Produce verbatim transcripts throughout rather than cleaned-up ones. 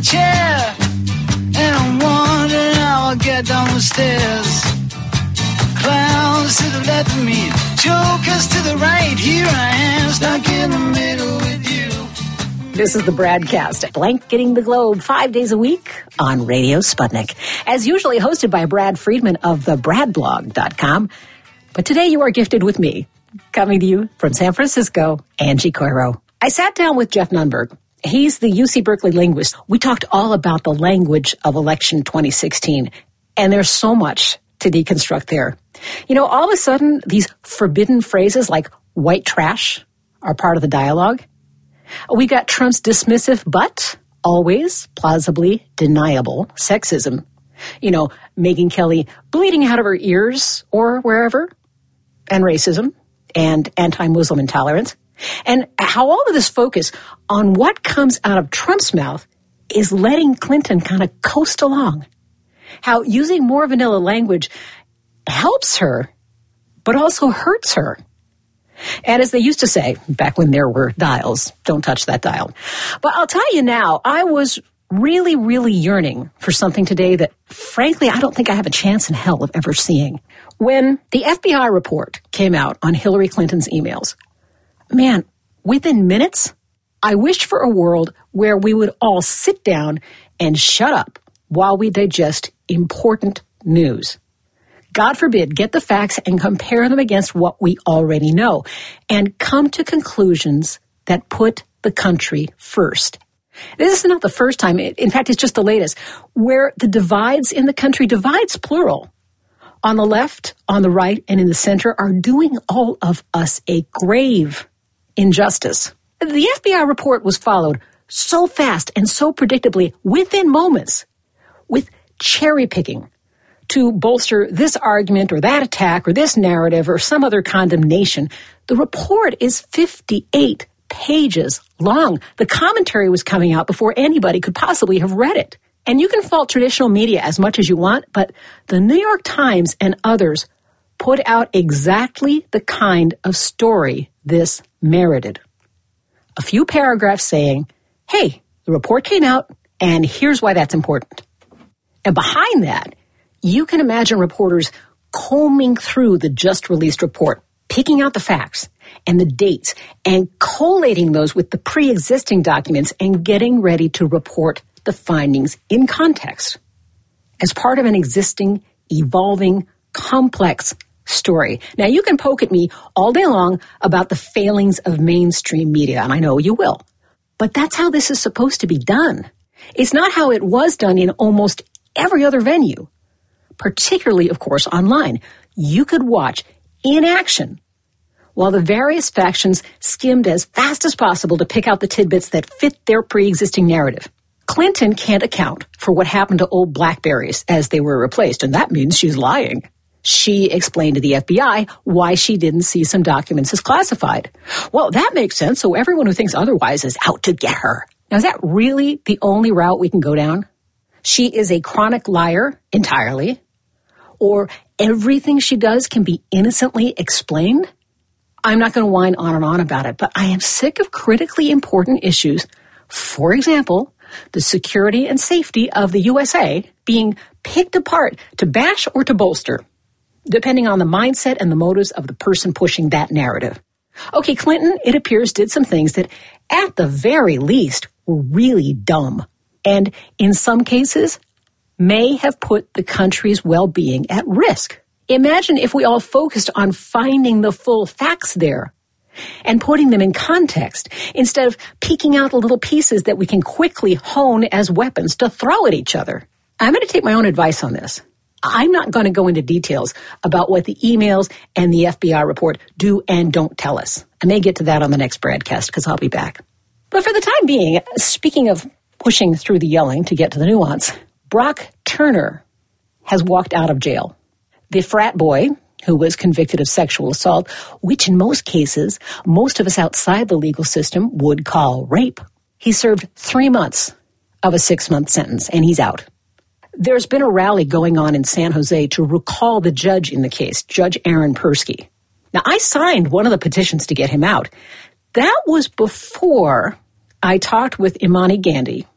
chair, and I'm wondering how I'll get down the stairs. Clowns to the left of me, jokers to the right. Here I am, stuck in the middle with you. This is the Bradcast, blanketing the globe five days a week on Radio Sputnik. As usually hosted by Brad Friedman of the brad blog dot com. But today you are gifted with me, coming to you from San Francisco, Angie Coiro. I sat down with Jeff Nunberg. He's the U C Berkeley linguist. We talked all about the language of election twenty sixteen, and there's so much to deconstruct there. You know, all of a sudden, these forbidden phrases like white trash are part of the dialogue. We got Trump's dismissive but always plausibly deniable sexism. You know, Megyn Kelly bleeding out of her ears or wherever, and racism and anti-Muslim intolerance. And how all of this focus on what comes out of Trump's mouth is letting Clinton kind of coast along. How using more vanilla language helps her, but also hurts her. And as they used to say, back when there were dials, don't touch that dial. But I'll tell you now, I was really, really yearning for something today that, frankly, I don't think I have a chance in hell of ever seeing. When the F B I report came out on Hillary Clinton's emails, man, within minutes, I wished for a world where we would all sit down and shut up while we digest important news. God forbid, get the facts and compare them against what we already know and come to conclusions that put the country first. This is not the first time, in fact, it's just the latest, where the divides in the country, divides plural, on the left, on the right, and in the center, are doing all of us a grave injustice. The F B I report was followed so fast and so predictably within moments with cherry picking to bolster this argument or that attack or this narrative or some other condemnation. The report is fifty-eight pages long. The commentary was coming out before anybody could possibly have read it. And you can fault traditional media as much as you want, but the New York Times and others put out exactly the kind of story this merited. A few paragraphs saying, hey, the report came out, and here's why that's important. And behind that, you can imagine reporters combing through the just-released report, picking out the facts and the dates, and collating those with the pre-existing documents and getting ready to report the findings in context as part of an existing, evolving, complex story. Now, you can poke at me all day long about the failings of mainstream media, and I know you will. But that's how this is supposed to be done. It's not how it was done in almost every other venue, particularly, of course, online. You could watch in action while the various factions skimmed as fast as possible to pick out the tidbits that fit their pre-existing narrative. Clinton can't account for what happened to old BlackBerries as they were replaced, and that means she's lying. She explained to the F B I why she didn't see some documents as classified. Well, that makes sense, so everyone who thinks otherwise is out to get her. Now, is that really the only route we can go down? She is a chronic liar entirely, or everything she does can be innocently explained? I'm not going to whine on and on about it, but I am sick of critically important issues. For example, the security and safety of the U S A being picked apart to bash or to bolster, depending on the mindset and the motives of the person pushing that narrative. Okay, Clinton, it appears, did some things that, at the very least, were really dumb, and in some cases, may have put the country's well-being at risk. Imagine if we all focused on finding the full facts there and putting them in context instead of peeking out the little pieces that we can quickly hone as weapons to throw at each other. I'm going to take my own advice on this. I'm not going to go into details about what the emails and the F B I report do and don't tell us. I may get to that on the next broadcast because I'll be back. But for the time being, speaking of pushing through the yelling to get to the nuance, Brock Turner has walked out of jail. The frat boy who was convicted of sexual assault, which in most cases, most of us outside the legal system would call rape. He served three months of a six-month sentence, and he's out. There's been a rally going on in San Jose to recall the judge in the case, Judge Aaron Persky. Now, I signed one of the petitions to get him out. That was before I talked with Imani Gandhi,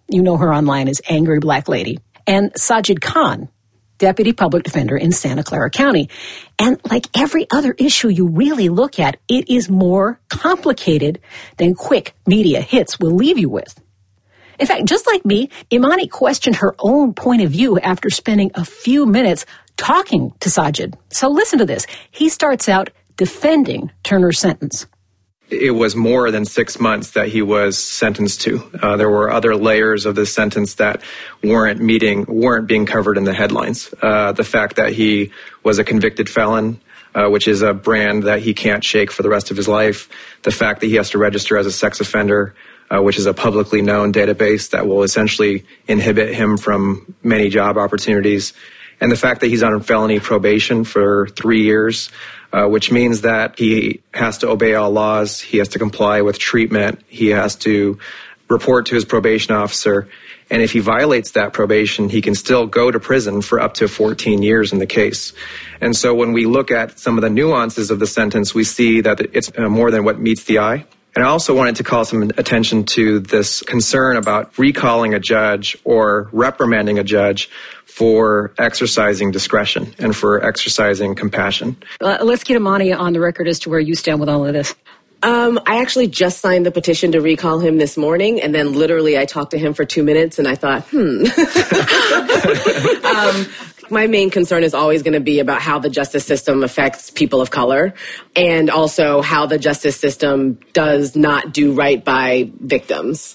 You know her online as Angry Black Lady. And Sajid Khan, Deputy Public Defender in Santa Clara County. And like every other issue you really look at, it is more complicated than quick media hits will leave you with. In fact, just like me, Imani questioned her own point of view after spending a few minutes talking to Sajid. So listen to this. He starts out defending Turner's sentence. It was more than six months that he was sentenced to. Uh, there were other layers of this sentence that weren't meeting, weren't being covered in the headlines. Uh, the fact that he was a convicted felon, uh, which is a brand that he can't shake for the rest of his life. The fact that he has to register as a sex offender, uh, which is a publicly known database that will essentially inhibit him from many job opportunities. And the fact that he's on felony probation for three years, uh, which means that he has to obey all laws, he has to comply with treatment, he has to report to his probation officer, and if he violates that probation, he can still go to prison for up to fourteen years in the case. And so when we look at some of the nuances of the sentence, we see that it's more than what meets the eye. And I also wanted to call some attention to this concern about recalling a judge or reprimanding a judge for exercising discretion and for exercising compassion. Uh, let's get Imani on the record as to where you stand with all of this. Um, I actually just signed the petition to recall him this morning, and then literally I talked to him for two minutes, and I thought, hmm. um, my main concern is always going to be about how the justice system affects people of color, and also how the justice system does not do right by victims.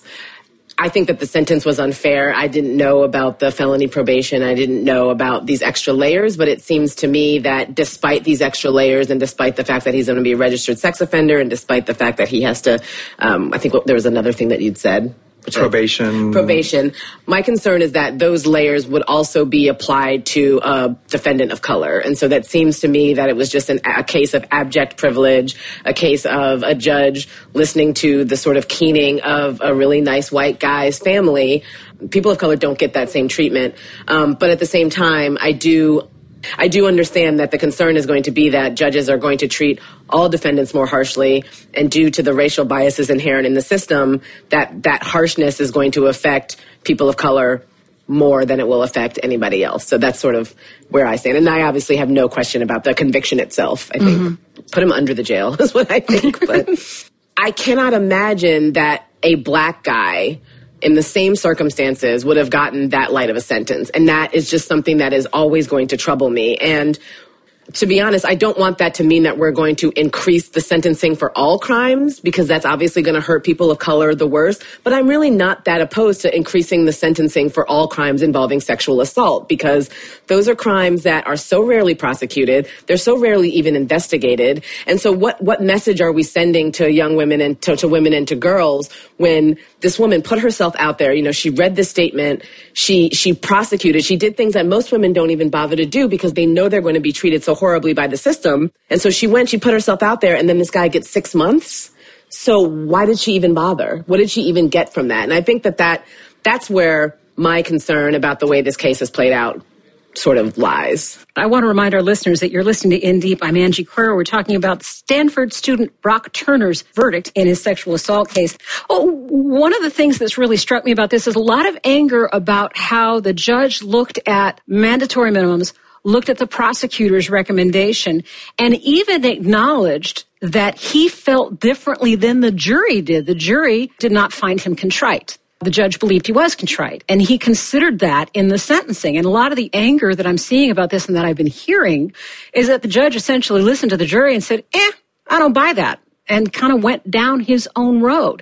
I think that the sentence was unfair. I didn't know about the felony probation. I didn't know about these extra layers, but it seems to me that despite these extra layers and despite the fact that he's going to be a registered sex offender and despite the fact that he has to, um, I think there was another thing that you'd said. Probation. Probation. My concern is that those layers would also be applied to a defendant of color. And so that seems to me that it was just an, a case of abject privilege, a case of a judge listening to the sort of keening of a really nice white guy's family. People of color don't get that same treatment. Um, but at the same time, I do... I do understand that the concern is going to be that judges are going to treat all defendants more harshly, and due to the racial biases inherent in the system, that that harshness is going to affect people of color more than it will affect anybody else. So that's sort of where I stand. And I obviously have no question about the conviction itself. I think mm-hmm. put him under the jail is what I think. But I cannot imagine that a black guy in the same circumstances would have gotten that light of a sentence. And that is just something that is always going to trouble me. And to be honest, I don't want that to mean that we're going to increase the sentencing for all crimes, because that's obviously going to hurt people of color the worst. But I'm really not that opposed to increasing the sentencing for all crimes involving sexual assault, because those are crimes that are so rarely prosecuted. They're so rarely even investigated. And so what, what message are we sending to young women and to, to women and to girls when this woman put herself out there? You know, she read this statement, she, she prosecuted, she did things that most women don't even bother to do because they know they're going to be treated so horribly by the system. And so she went, she put herself out there, and then this guy gets six months. So why did she even bother? What did she even get from that? And I think that, that that's where my concern about the way this case has played out sort of lies. I want to remind our listeners that you're listening to In Deep. I'm Angie Courier. We're talking about Stanford student Brock Turner's verdict in his sexual assault case. Oh, one of the things that's really struck me about this is a lot of anger about how the judge looked at mandatory minimums, looked at the prosecutor's recommendation, and even acknowledged that he felt differently than the jury did. The jury did not find him contrite. The judge believed he was contrite, and he considered that in the sentencing. And a lot of the anger that I'm seeing about this and that I've been hearing is that the judge essentially listened to the jury and said, eh, I don't buy that, and kind of went down his own road.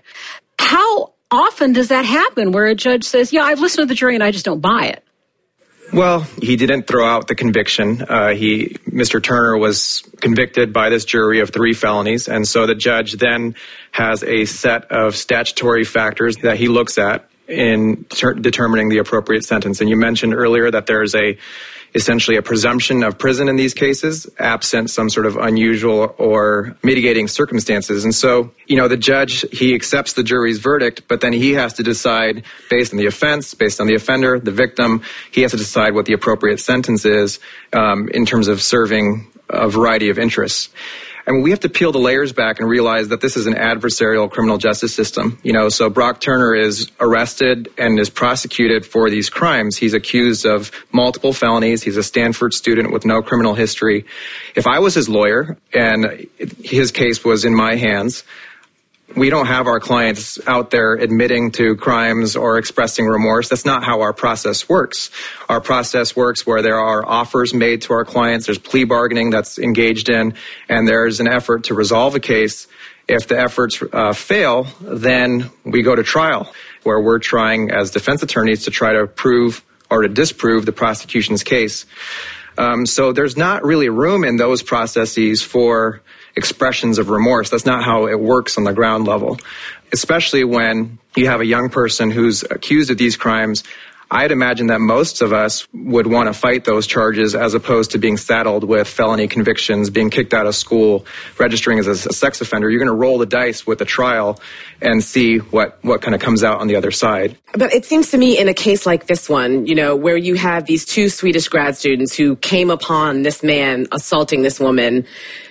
How often does that happen where a judge says, yeah, I've listened to the jury and I just don't buy it? Well, he didn't throw out the conviction. Uh, he, Mister Turner was convicted by this jury of three felonies, and so the judge then has a set of statutory factors that he looks at in ter- determining the appropriate sentence. And you mentioned earlier that there's a essentially a presumption of prison in these cases, absent some sort of unusual or mitigating circumstances. And so, you know, the judge, he accepts the jury's verdict, but then he has to decide based on the offense, based on the offender, the victim, he has to decide what the appropriate sentence is um, in terms of serving a variety of interests. I mean, we have to peel the layers back and realize that this is an adversarial criminal justice system. You know, so Brock Turner is arrested and is prosecuted for these crimes. He's accused of multiple felonies. He's a Stanford student with no criminal history. If I was his lawyer and his case was in my hands, we don't have our clients out there admitting to crimes or expressing remorse. That's not how our process works. Our process works where there are offers made to our clients, there's plea bargaining that's engaged in, and there's an effort to resolve a case. If the efforts uh, fail, then we go to trial, where we're trying as defense attorneys to try to prove or to disprove the prosecution's case. Um, so there's not really room in those processes for expressions of remorse. That's not how it works on the ground level, especially when you have a young person who's accused of these crimes. I'd imagine that most of us would want to fight those charges as opposed to being saddled with felony convictions, being kicked out of school, registering as a sex offender. You're going to roll the dice with the trial and see what, what kind of comes out on the other side. But it seems to me in a case like this one, you know, where you have these two Swedish grad students who came upon this man assaulting this woman,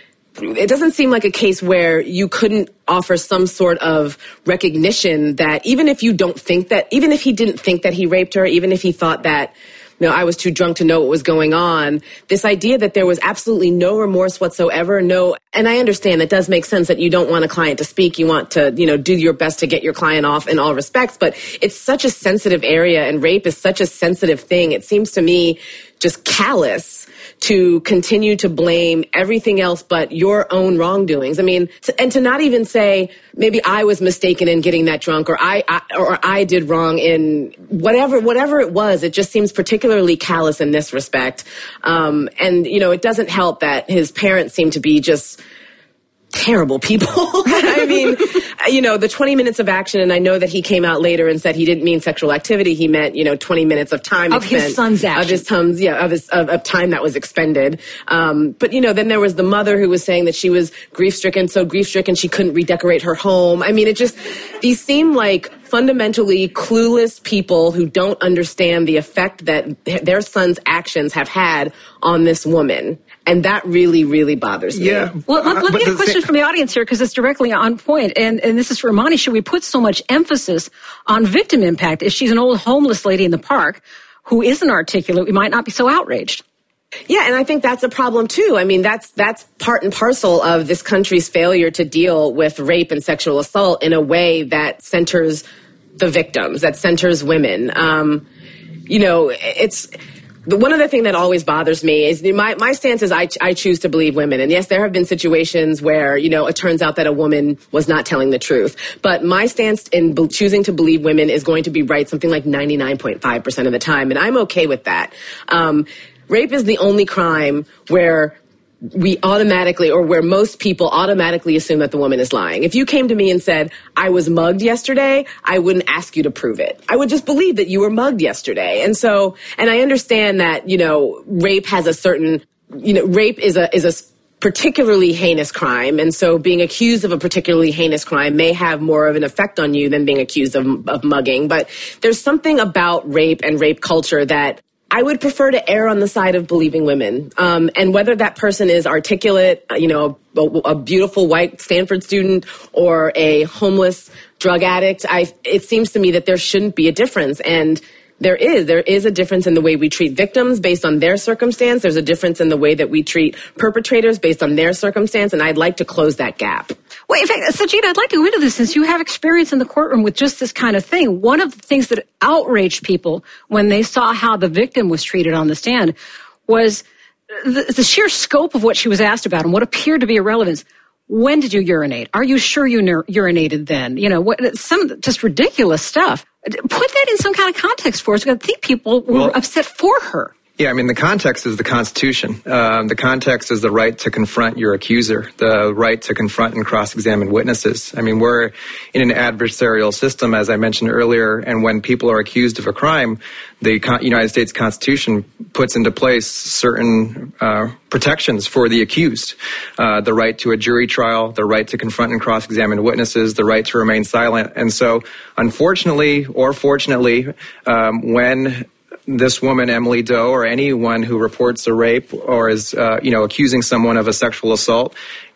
it doesn't seem like a case where you couldn't offer some sort of recognition that even if you don't think that, even if he didn't think that he raped her, even if he thought that, you know, I was too drunk to know what was going on, this idea that there was absolutely no remorse whatsoever, no, and I understand that does make sense that you don't want a client to speak, you want to, you know, do your best to get your client off in all respects, but it's such a sensitive area and rape is such a sensitive thing. It seems to me just callous to continue to blame everything else but your own wrongdoings. I mean, and to not even say, maybe I was mistaken in getting that drunk, or I, I or I did wrong in whatever, whatever it was. It just seems particularly callous in this respect. Um, and, you know, it doesn't help that his parents seem to be just terrible people. I mean, you know, the twenty minutes of action, and I know that he came out later and said he didn't mean sexual activity. He meant, you know, twenty minutes of time. Of his son's action. Of his son's, yeah, of his, of, of time that was expended. Um, but, you know, then there was the mother who was saying that she was grief-stricken, so grief-stricken she couldn't redecorate her home. I mean, it just, these seem like fundamentally clueless people who don't understand the effect that their son's actions have had on this woman. And that really, really bothers me. Yeah. Well, let, let me But get a the question thing- from the audience here because it's directly on point. And, and this is for Imani. Should we put so much emphasis on victim impact? If she's an old homeless lady in the park who isn't articulate, we might not be so outraged. Yeah, and I think that's a problem too. I mean, that's that's part and parcel of this country's failure to deal with rape and sexual assault in a way that centers the victims, that centers women. Um, you know, it's... The one other thing that always bothers me is my, my stance is I, I choose to believe women. And yes, there have been situations where, you know, it turns out that a woman was not telling the truth. But my stance in be- choosing to believe women is going to be right something like ninety-nine point five percent of the time. And I'm okay with that. Um, rape is the only crime where we automatically, or where most people automatically assume that the woman is lying. If you came to me and said, I was mugged yesterday, I wouldn't ask you to prove it. I would just believe that you were mugged yesterday. And so, and I understand that, you know, rape has a certain, you know, rape is a, is a particularly heinous crime. And so being accused of a particularly heinous crime may have more of an effect on you than being accused of, of mugging. But there's something about rape and rape culture that I would prefer to err on the side of believing women. Um, and whether that person is articulate, you know, a, a beautiful white Stanford student or a homeless drug addict, I, it seems to me that there shouldn't be a difference. And there is. There is a difference in the way we treat victims based on their circumstance. There's a difference in the way that we treat perpetrators based on their circumstance. And I'd like to close that gap. Well, in fact, Sajid, I'd like to go into this since you have experience in the courtroom with just this kind of thing. One of the things that outraged people when they saw how the victim was treated on the stand was the, the sheer scope of what she was asked about and what appeared to be irrelevance. When did you urinate? Are you sure you ur- urinated then? You know, what, some just ridiculous stuff. Put that in some kind of context for us. I think people were Well, upset for her. Yeah, I mean, the context is the Constitution. Um, the context is the right to confront your accuser, the right to confront and cross-examine witnesses. I mean, we're in an adversarial system, as I mentioned earlier, and when people are accused of a crime, the Con- United States Constitution puts into place certain uh, protections for the accused. Uh, the right to a jury trial, the right to confront and cross-examine witnesses, the right to remain silent. And so, unfortunately or fortunately, um, when this woman, Emily Doe, or anyone who reports a rape or is, uh, you know, accusing someone of a sexual assault,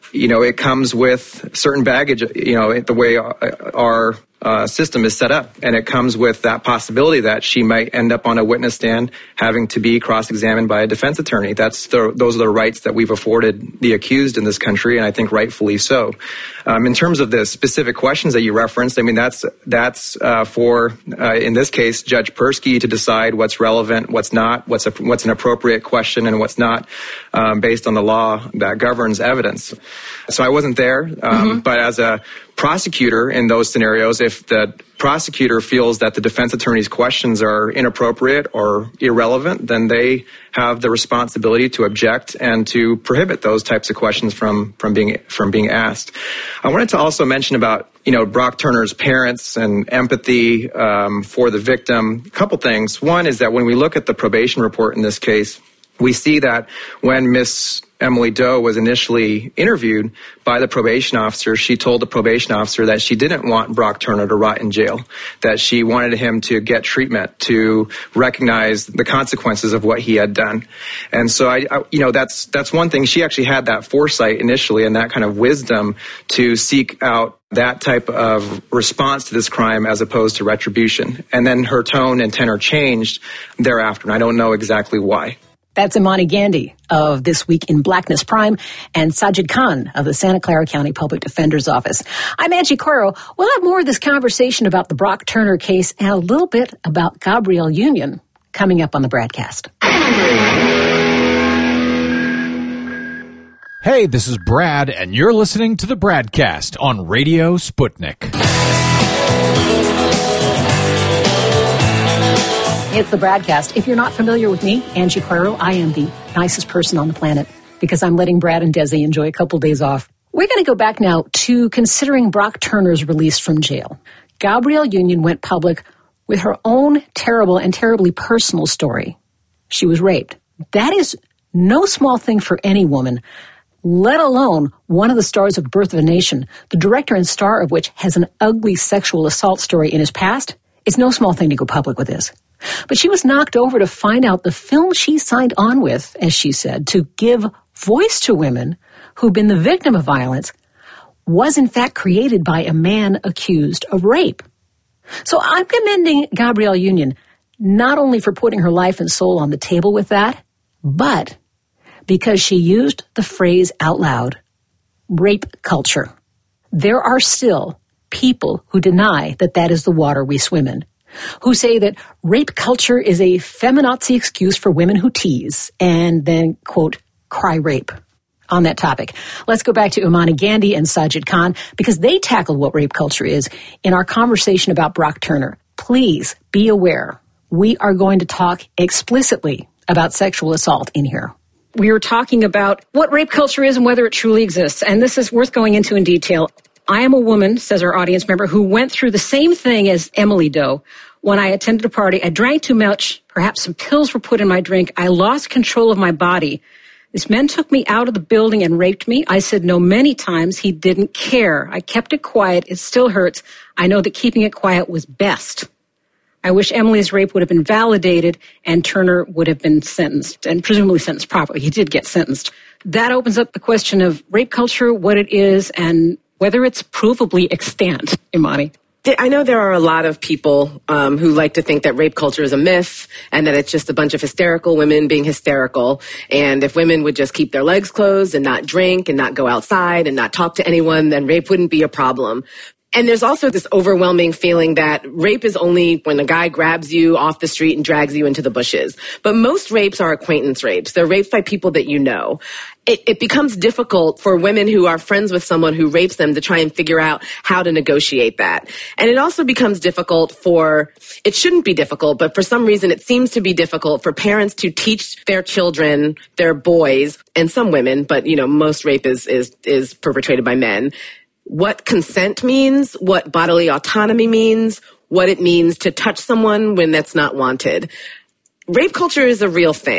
you know, it comes with certain baggage, you know, the way our uh, system is set up. And it comes with that possibility that she might end up on a witness stand having to be cross-examined by a defense attorney. That's the, those are the rights that we've afforded the accused in this country, and I think rightfully so. Um, in terms of the specific questions that you referenced, I mean, that's that's uh, for, uh, in this case, Judge Persky to decide what's relevant, what's not, what's a, what's an appropriate question, and what's not, um, based on the law that governs evidence. So I wasn't there, um, mm-hmm. but as a prosecutor in those scenarios, if the prosecutor feels that the defense attorney's questions are inappropriate or irrelevant, then they have the responsibility to object and to prohibit those types of questions from from being from being asked. I wanted to also mention about, you know, Brock Turner's parents and empathy um, for the victim. A couple things. One is that when we look at the probation report in this case, we see that when Miss Emily Doe was initially interviewed by the probation officer, she told the probation officer that she didn't want Brock Turner to rot in jail, that she wanted him to get treatment, to recognize the consequences of what he had done. And so, I, I you know, that's that's one thing. She actually had that foresight initially and that kind of wisdom to seek out that type of response to this crime as opposed to retribution. And then her tone and tenor changed thereafter, and I don't know exactly why. That's Imani Gandy of This Week in Blackness Prime and Sajid Khan of the Santa Clara County Public Defender's Office. I'm Angie Coiro. We'll have more of this conversation about the Brock Turner case and a little bit about Gabrielle Union coming up on the Bradcast. Hey, this is Brad, and you're listening to the Bradcast on Radio Sputnik. It's the Bradcast. If you're not familiar with me, Angie Coiro, I am the nicest person on the planet because I'm letting Brad and Desi enjoy a couple days off. We're going to go back now to considering Brock Turner's release from jail. Gabrielle Union went public with her own terrible and terribly personal story. She was raped. That is no small thing for any woman, let alone one of the stars of Birth of a Nation, the director and star of which has an ugly sexual assault story in his past. It's no small thing to go public with this. But she was knocked over to find out the film she signed on with, as she said, to give voice to women who've been the victim of violence, was in fact created by a man accused of rape. So I'm commending Gabrielle Union not only for putting her life and soul on the table with that, but because she used the phrase out loud, rape culture. There are still people who deny that that is the water we swim in, who say that rape culture is a feminazi excuse for women who tease and then, quote, cry rape on that topic. Let's go back to Imani Gandy and Sajid Khan because they tackled what rape culture is in our conversation about Brock Turner. Please be aware, we are going to talk explicitly about sexual assault in here. We are talking about what rape culture is and whether it truly exists, and this is worth going into in detail. I am a woman, says our audience member, who went through the same thing as Emily Doe. When I attended a party, I drank too much. Perhaps some pills were put in my drink. I lost control of my body. This man took me out of the building and raped me. I said no many times. He didn't care. I kept it quiet. It still hurts. I know that keeping it quiet was best. I wish Emily's rape would have been validated and Turner would have been sentenced, and presumably sentenced properly. He did get sentenced. That opens up the question of rape culture, what it is, and whether it's provably extant, Imani. I know there are a lot of people um, who like to think that rape culture is a myth and that it's just a bunch of hysterical women being hysterical. And if women would just keep their legs closed and not drink and not go outside and not talk to anyone, then rape wouldn't be a problem. And there's also this overwhelming feeling that rape is only when a guy grabs you off the street and drags you into the bushes. But most rapes are acquaintance rapes. They're rapes by people that you know. It, it becomes difficult for women who are friends with someone who rapes them to try and figure out how to negotiate that. And it also becomes difficult for, it shouldn't be difficult, but for some reason it seems to be difficult for parents to teach their children, their boys, and some women, but you know, most rape is, is, is perpetrated by men, what consent means, what bodily autonomy means, what it means to touch someone when that's not wanted. Rape culture is a real thing.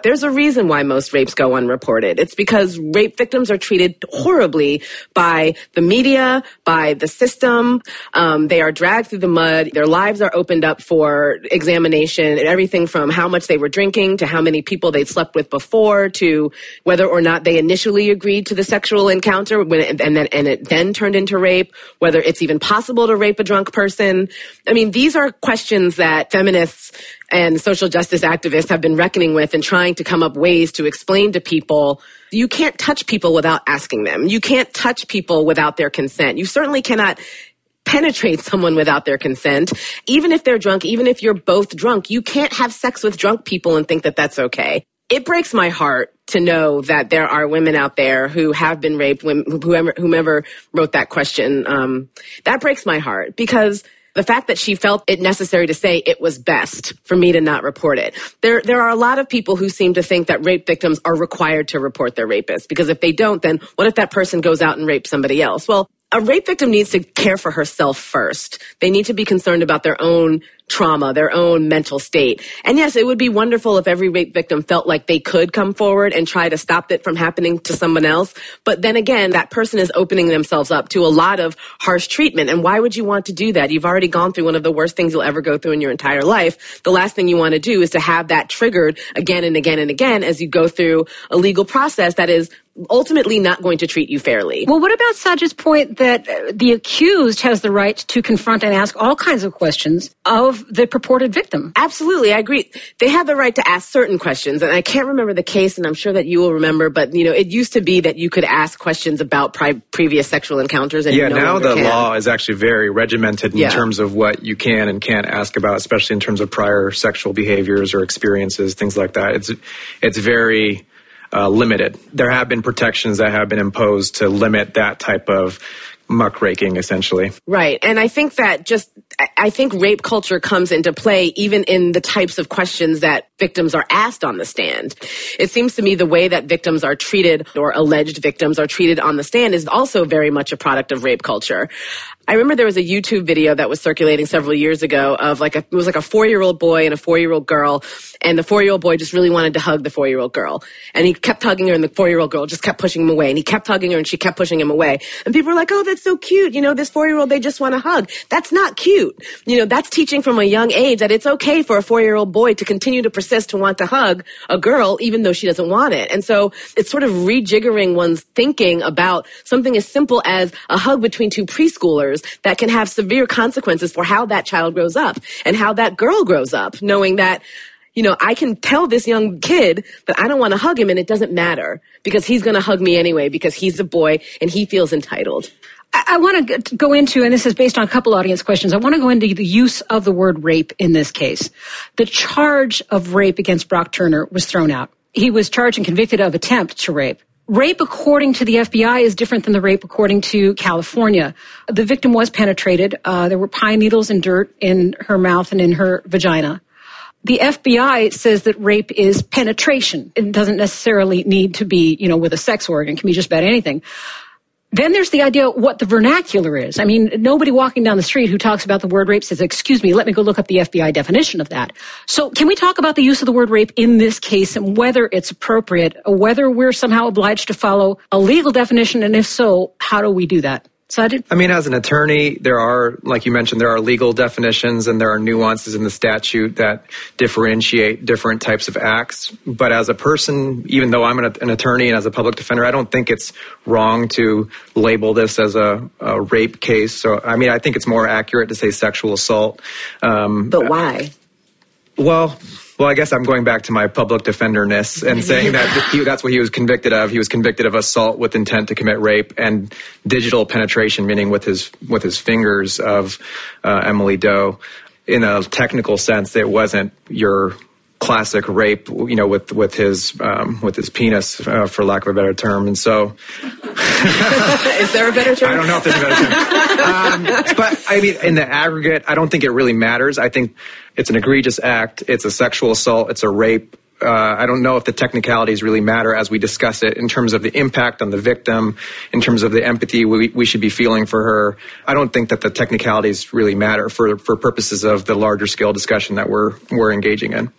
There's a reason why most rapes go unreported. It's because rape victims are treated horribly by the media, by the system. Um, they are dragged through the mud. Their lives are opened up for examination, and everything from how much they were drinking to how many people they'd slept with before to whether or not they initially agreed to the sexual encounter when it, and then and it then turned into rape, whether it's even possible to rape a drunk person. I mean, these are questions that feminists and social justice activists have been reckoning with and trying to come up ways to explain to people. You can't touch people without asking them. You can't touch people without their consent. You certainly cannot penetrate someone without their consent. Even if they're drunk, even if you're both drunk, you can't have sex with drunk people and think that that's okay. It breaks my heart to know that there are women out there who have been raped, whomever, whomever wrote that question. Um, that breaks my heart because the fact that she felt it necessary to say it was best for me to not report it. There, there are a lot of people who seem to think that rape victims are required to report their rapists because if they don't, then what if that person goes out and rapes somebody else? Well, a rape victim needs to care for herself first. They need to be concerned about their own trauma, their own mental state. And yes, it would be wonderful if every rape victim felt like they could come forward and try to stop it from happening to someone else. But then again, that person is opening themselves up to a lot of harsh treatment. And why would you want to do that? You've already gone through one of the worst things you'll ever go through in your entire life. The last thing you want to do is to have that triggered again and again and again as you go through a legal process that is ultimately not going to treat you fairly. Well, what about Sajid's point that uh, the accused has the right to confront and ask all kinds of questions of the purported victim? Absolutely, I agree. They have the right to ask certain questions, and I can't remember the case, and I'm sure that you will remember, but you know, it used to be that you could ask questions about pri- previous sexual encounters. And yeah, no now the can. law is actually very regimented in yeah. terms of what you can and can't ask about, especially in terms of prior sexual behaviors or experiences, things like that. It's it's very Uh, limited. There have been protections that have been imposed to limit that type of muckraking, essentially. Right. And I think that just, I think rape culture comes into play even in the types of questions that victims are asked on the stand. It seems to me the way that victims are treated or alleged victims are treated on the stand is also very much a product of rape culture. I remember there was a YouTube video that was circulating several years ago of like a, it was like a four-year-old boy and a four-year-old girl. And the four-year-old boy just really wanted to hug the four-year-old girl. And he kept hugging her and the four-year-old girl just kept pushing him away. And he kept hugging her and she kept pushing him away. And people were like, oh, that's so cute. You know, this four-year-old, they just want to hug. That's not cute. You know, that's teaching from a young age that it's okay for a four-year-old boy to continue to persist to want to hug a girl even though she doesn't want it. And so it's sort of rejiggering one's thinking about something as simple as a hug between two preschoolers that can have severe consequences for how that child grows up and how that girl grows up, knowing that, you know, I can tell this young kid that I don't want to hug him and it doesn't matter because he's going to hug me anyway because he's a boy and he feels entitled. I, I want to go into, and this is based on a couple audience questions, I want to go into the use of the word rape in this case. The charge of rape against Brock Turner was thrown out. He was charged and convicted of attempt to rape. Rape, according to the F B I, is different than the rape according to California. The victim was penetrated. Uh, there were pine needles and dirt in her mouth and in her vagina. The F B I says that rape is penetration. It doesn't necessarily need to be, you know, with a sex organ. It can be just about anything. Then there's the idea of what the vernacular is. I mean, nobody walking down the street who talks about the word rape says, excuse me, let me go look up the F B I definition of that. So can we talk about the use of the word rape in this case and whether it's appropriate, whether we're somehow obliged to follow a legal definition, and if so, how do we do that? Sajid? I mean, as an attorney, there are, like you mentioned, there are legal definitions and there are nuances in the statute that differentiate different types of acts. But as a person, even though I'm an, an attorney and as a public defender, I don't think it's wrong to label this as a, a rape case. So, I mean, I think it's more accurate to say sexual assault. Um, but why? Well... Well, I guess I'm going back to my public defenderness and saying that he, that's what he was convicted of. He was convicted of assault with intent to commit rape and digital penetration, meaning with his with his fingers of uh, Emily Doe. In a technical sense, it wasn't your classic rape, you know, with with his um, with his penis, uh, for lack of a better term. And so, is there a better term? I don't know if there's a better term. Um, but I mean, in the aggregate, I don't think it really matters. I think it's an egregious act. It's a sexual assault. It's a rape. Uh, I don't know if the technicalities really matter as we discuss it in terms of the impact on the victim, in terms of the empathy we, we should be feeling for her. I don't think that the technicalities really matter for, for purposes of the larger scale discussion that we're we're engaging in.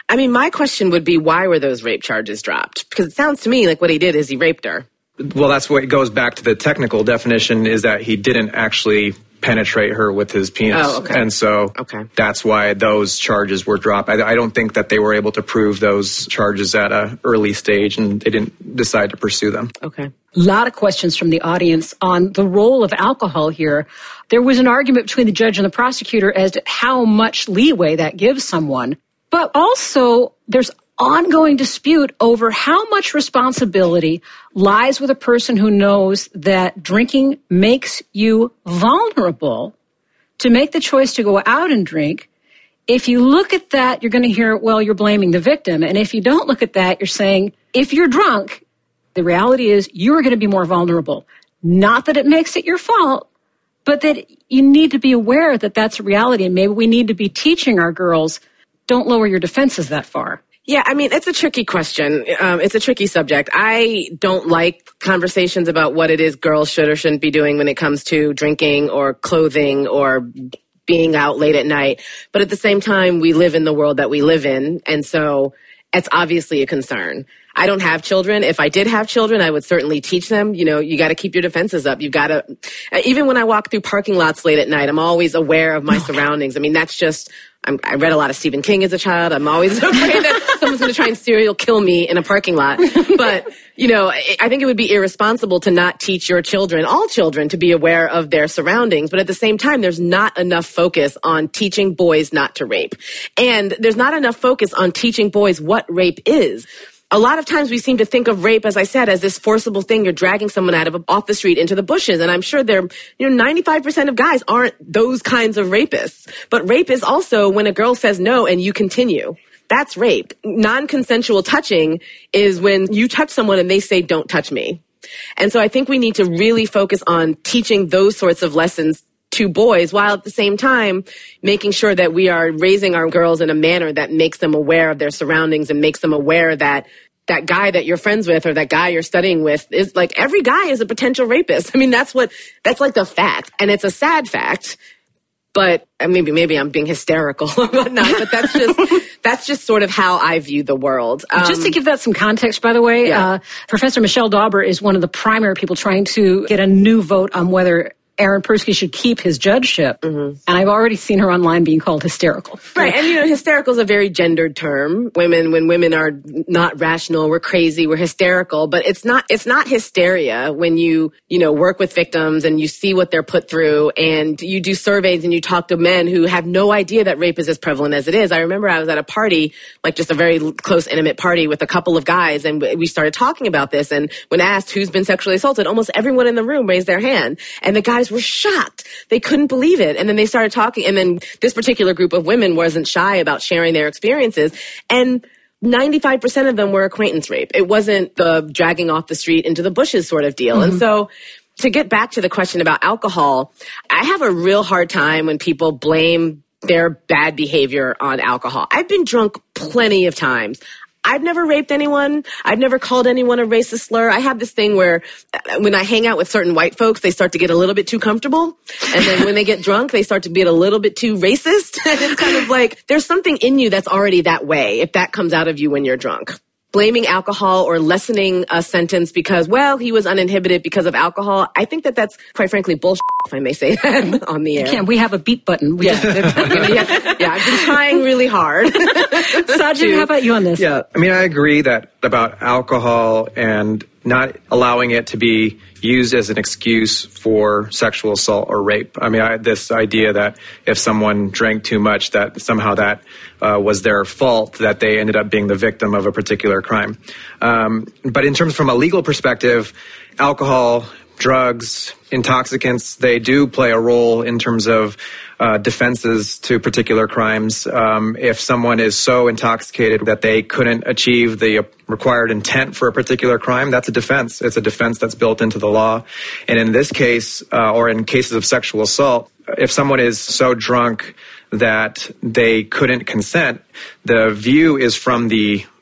I mean, my question would be, why were those rape charges dropped? Because it sounds to me like what he did is he raped her. Well, that's what goes back to the technical definition, is that he didn't actually penetrate her with his penis. Oh, okay. And so okay. that's why those charges were dropped. I, I don't think that they were able to prove those charges at an early stage, and they didn't decide to pursue them. Okay. A lot of questions from the audience on the role of alcohol here. There was an argument between the judge and the prosecutor as to how much leeway that gives someone. But also, there's ongoing dispute over how much responsibility lies with a person who knows that drinking makes you vulnerable to make the choice to go out and drink. If you look at that, you're going to hear, well, you're blaming the victim. And if you don't look at that, you're saying, if you're drunk, the reality is you're going to be more vulnerable. Not that it makes it your fault, but that you need to be aware that that's a reality. And maybe we need to be teaching our girls, don't lower your defenses that far. Yeah, I mean, it's a tricky question. Um, it's a tricky subject. I don't like conversations about what it is girls should or shouldn't be doing when it comes to drinking or clothing or being out late at night. But at the same time, we live in the world that we live in. And so it's obviously a concern. I don't have children. If I did have children, I would certainly teach them, you know, you got to keep your defenses up. You've got to, even when I walk through parking lots late at night, I'm always aware of my surroundings. I mean, that's just, I'm, I read a lot of Stephen King as a child. I'm always afraid that someone's going to try and serial kill me in a parking lot. But, you know, I think it would be irresponsible to not teach your children, all children, to be aware of their surroundings. But at the same time, there's not enough focus on teaching boys not to rape. And there's not enough focus on teaching boys what rape is. A lot of times we seem to think of rape, as I said, as this forcible thing. You're dragging someone out of a, off the street into the bushes. And I'm sure they're, you know, ninety-five percent of guys aren't those kinds of rapists. But rape is also when a girl says no and you continue. That's rape. Non-consensual touching is when you touch someone and they say, don't touch me. And so I think we need to really focus on teaching those sorts of lessons to boys, while at the same time making sure that we are raising our girls in a manner that makes them aware of their surroundings and makes them aware that that guy that you're friends with or that guy you're studying with is like, every guy is a potential rapist. I mean, that's what, that's like the fact. And it's a sad fact, but maybe, maybe I'm being hysterical or whatnot, but that's just, that's just sort of how I view the world. Um, just to give that some context, by the way, yeah. uh, Professor Michelle Dauber is one of the primary people trying to get a new vote on whether Aaron Persky should keep his judgeship. Mm-hmm. And I've already seen her online being called hysterical. Right. And, you know, hysterical is a very gendered term. Women, when women are not rational, we're crazy, we're hysterical. But it's not, it's not hysteria when you, you know, work with victims and you see what they're put through and you do surveys and you talk to men who have no idea that rape is as prevalent as it is. I remember I was at a party, like just a very close, intimate party with a couple of guys, and we started talking about this. And when asked who's been sexually assaulted, almost everyone in the room raised their hand. And the guys were shocked. They couldn't believe it. And then they started talking. And then this particular group of women wasn't shy about sharing their experiences. And ninety-five percent of them were acquaintance rape. It wasn't the dragging off the street into the bushes sort of deal. Mm-hmm. And so to get back to the question about alcohol, I have a real hard time when people blame their bad behavior on alcohol. I've been drunk plenty of times. I've never raped anyone. I've never called anyone a racist slur. I have this thing where when I hang out with certain white folks, they start to get a little bit too comfortable. And then when they get drunk, they start to get a little bit too racist. And it's kind of like there's something in you that's already that way if that comes out of you when you're drunk. Blaming alcohol or lessening a sentence because, well, he was uninhibited because of alcohol. I think that that's, quite frankly, bullshit, if I may say that on the air. You can't. We have a beat button. We yeah. Just, yeah. yeah, I've been trying really hard. Sajid, how about you on this? Yeah, I mean, I agree that about alcohol and not allowing it to be used as an excuse for sexual assault or rape. I mean, I, this idea that if someone drank too much, that somehow that uh, was their fault, that they ended up being the victim of a particular crime. Um, but in terms from a legal perspective, alcohol, drugs, intoxicants, they do play a role in terms of uh, defenses to particular crimes. Um, if someone is so intoxicated that they couldn't achieve the required intent for a particular crime, that's a defense. It's a defense that's built into the law. And in this case, uh, or in cases of sexual assault, if someone is so drunk that they couldn't consent, the view is from the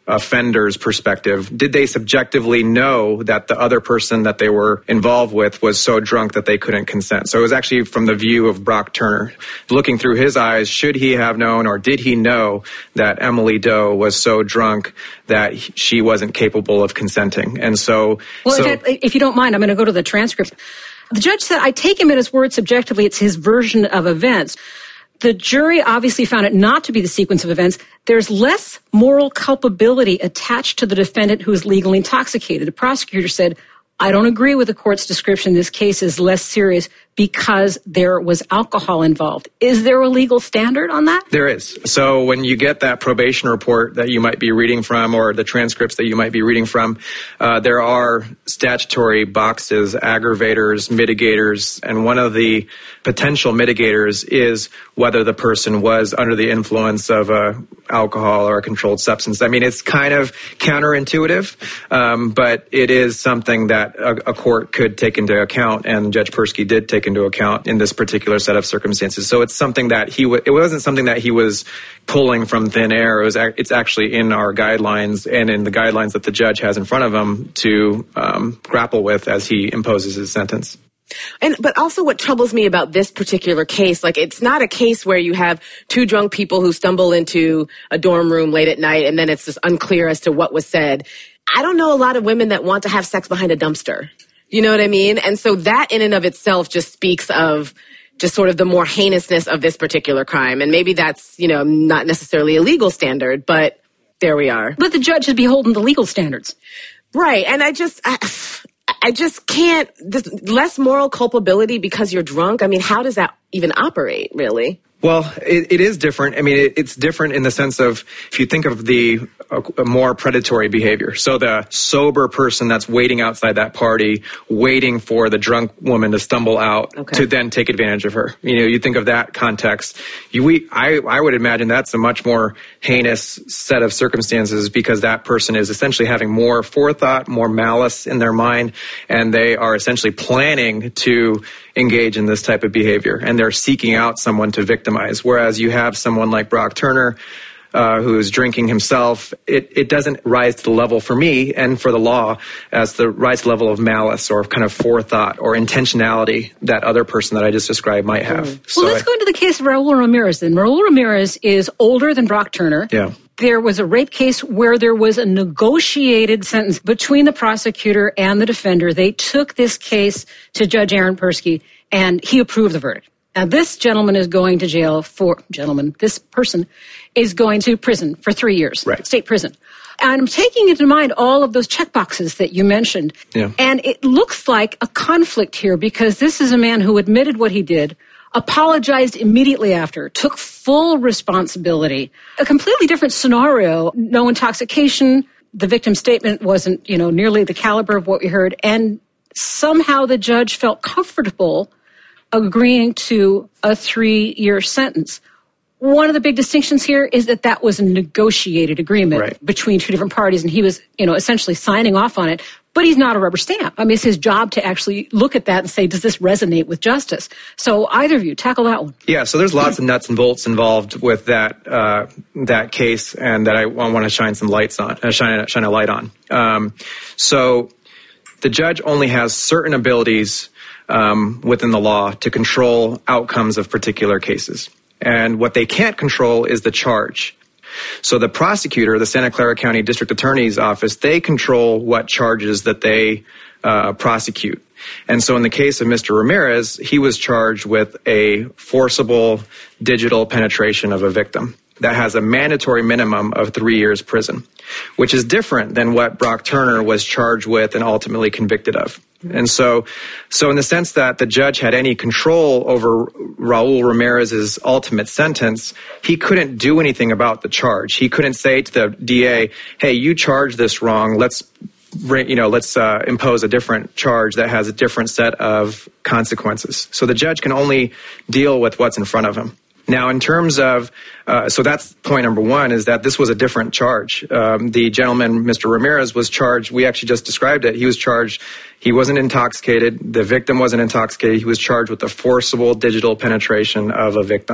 offender's perspective, did they subjectively know that the other person that they were involved with was so drunk that they couldn't consent? So it was actually from the view of Brock Turner. Looking through his eyes, should he have known or did he know that Emily Doe was so drunk that she wasn't capable of consenting? And so... Well, so, in fact, if you don't mind, I'm going to go to the transcript. The judge said, I take him at his word subjectively. It's his version of events. The jury obviously found it not to be the sequence of events. There's less moral culpability attached to the defendant who is legally intoxicated. The prosecutor said, I don't agree with the court's description. This case is less serious because there was alcohol involved. Is there a legal standard on that? There is. So when you get that probation report that you might be reading from or the transcripts that you might be reading from, uh, there are statutory boxes, aggravators, mitigators, and one of the potential mitigators is whether the person was under the influence of uh, alcohol or a controlled substance. I mean, it's kind of counterintuitive, um, but it is something that a, a court could take into account, and Judge Persky did take into account in this particular set of circumstances. So it's something that he w- it wasn't something that he was pulling from thin air. It was ac- it's actually in our guidelines and in the guidelines that the judge has in front of him to um, grapple with as he imposes his sentence. And but also what troubles me about this particular case, like it's not a case where you have two drunk people who stumble into a dorm room late at night and then it's just unclear as to what was said. I don't know a lot of women that want to have sex behind a dumpster. You know what I mean? And so that in and of itself just speaks of just sort of the more heinousness of this particular crime. And maybe that's, you know, not necessarily a legal standard, but there we are. But the judge is beholden to legal standards. Right. And I just... I, I just can't, this less moral culpability because you're drunk. I mean, how does that even operate, really? Well, it, it is different. I mean, it, it's different in the sense of if you think of the uh, more predatory behavior. So the sober person that's waiting outside that party, waiting for the drunk woman to stumble out okay. to then take advantage of her. You know, you think of that context. You, we, I, I would imagine that's a much more heinous set of circumstances because that person is essentially having more forethought, more malice in their mind, and they are essentially planning to engage in this type of behavior, and they're seeking out someone to victimize. Whereas you have someone like Brock Turner, uh, who is drinking himself, it, it doesn't rise to the level for me and for the law as the rise to the level of malice or kind of forethought or intentionality that other person that I just described might have. Mm. So well, let's I, go into the case of Raul Ramirez then. Raul Ramirez is older than Brock Turner. Yeah. There was a rape case where there was a negotiated sentence between the prosecutor and the defender. They took this case to Judge Aaron Persky, and he approved the verdict. Now, this gentleman is going to jail for, gentleman, this person is going to prison for three years, right. State prison. And I'm taking into mind all of those checkboxes that you mentioned. Yeah. And it looks like a conflict here because this is a man who admitted what he did, apologized immediately after, took full responsibility. A completely different scenario, no intoxication. The victim's statement wasn't, you know, nearly the caliber of what we heard. And somehow the judge felt comfortable agreeing to a three-year sentence. One of the big distinctions here is that that was a negotiated agreement right. between two different parties, and he was, you know, essentially signing off on it. But he's not a rubber stamp. I mean, it's his job to actually look at that and say, does this resonate with justice? So either of you, tackle that one. Yeah, so there's lots of nuts and bolts involved with that uh, that case, and that I want to shine some lights on, uh, shine, shine a light on. Um, so the judge only has certain abilities um, within the law to control outcomes of particular cases. And what they can't control is the charge. So the prosecutor, the Santa Clara County District Attorney's Office, they control what charges that they uh, prosecute. And so in the case of Mister Ramirez, he was charged with a forcible digital penetration of a victim that has a mandatory minimum of three years prison, which is different than what Brock Turner was charged with and ultimately convicted of. And so, so in the sense that the judge had any control over Raul Ramirez's ultimate sentence, he couldn't do anything about the charge. He couldn't say to the D A, hey, you charged this wrong. Let's, you know, let's uh, impose a different charge that has a different set of consequences. So the judge can only deal with what's in front of him. Now, in terms of, uh, so that's point number one, is that this was a different charge. Um, the gentleman, Mister Ramirez, was charged, we actually just described it, he was charged, he wasn't intoxicated, the victim wasn't intoxicated, he was charged with the forcible digital penetration of a victim.